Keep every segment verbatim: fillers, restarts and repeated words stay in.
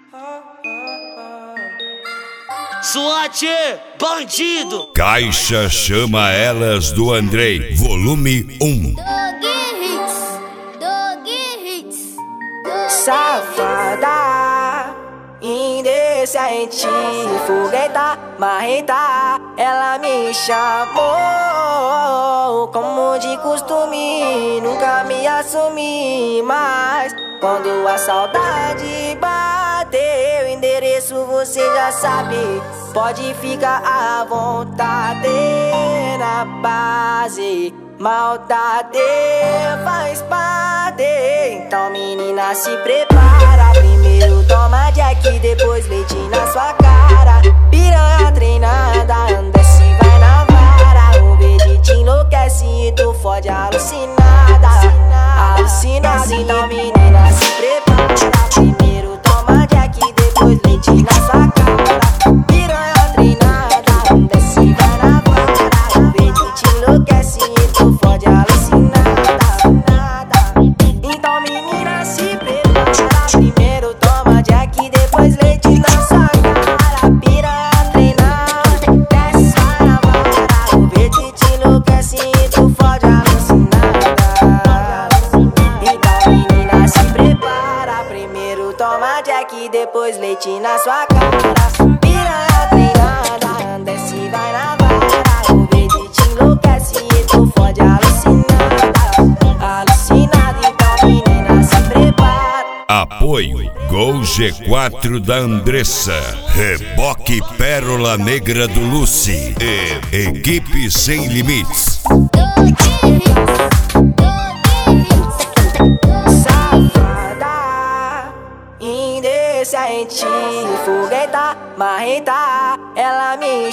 SWAT, bandido. Caixa Chama Elas do Andrei, volume um. Dog Hits, Dog Hits, Safada, indecente, fogueta, marreta. Ela me chamou como de costume, nunca me assumi. Mas quando a saudade bateu, o endereço você já sabe. Pode ficar à vontade na base. Maldade faz parte. Então menina se prepara. Primeiro toma Jack, depois leite na sua cara. Piranha treinada, anda se vai na vara. O verde te enlouquece e tu fode alucinada. Alucinada, então menina se prepara. Primeiro toma Jack, depois leite na sua cara. Piranha treinada, anda se vai na vara. O verde te enlouquece e tu fode alucinada. Então menina se prepara. Primeiro toma Jack, depois leite na sua cara. Piranha treinada, desce vai na vara. O verde te enlouquece e tu fode alucinada. Então menina se prepara. Primeiro toma Jack, depois leite na sua cara. Piranha treinada, desce vai na vara. O verde te enlouquece e tu fode alucinada. Alucinada, então menina se prepara. Apoio Gol G quatro da Andressa, Reboque Pérola Negra do Lucy e Equipe Sem Limites. Dog Hits, Dog Hits, Safada, indecente, fogueta, marreta. Ela me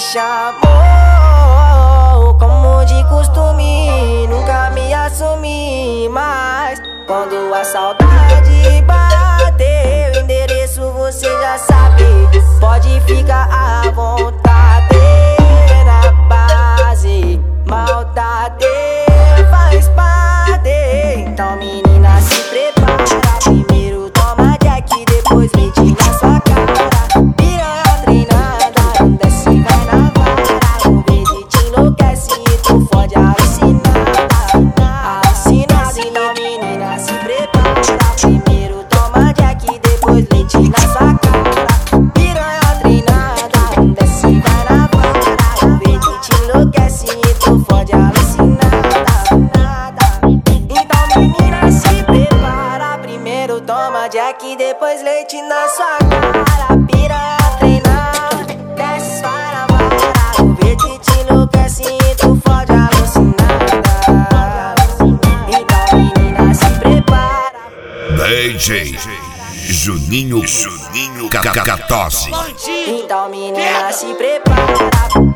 chamou como de costume, nunca me assumi. Mas quando a saudade bateu, o endereço você já sabe. Pode ficar à vontade na base. Maldade faz parte. Então menina se prepara. Primeiro toma Jack, depois leite na sua cara. Piranha treinada, desce vai na vara. O verde te enlouquece e tu fode alucinada. Alucinada, então menina se prepara. Primeiro toma Jack, depois leite na sua cara. Piranha treinada, desce vai na vara. O verde te enlouquece e tu fode alucinada. Então menina se prepara. Primeiro toma Jack, depois leite na sua cara. Piranha treinada, desce vai na vara. O verde te enlouquece e tu fode alucinada. Então menina se prepara. D J Juninho Juninho Cacatosse. Bandido. Então menina se prepara.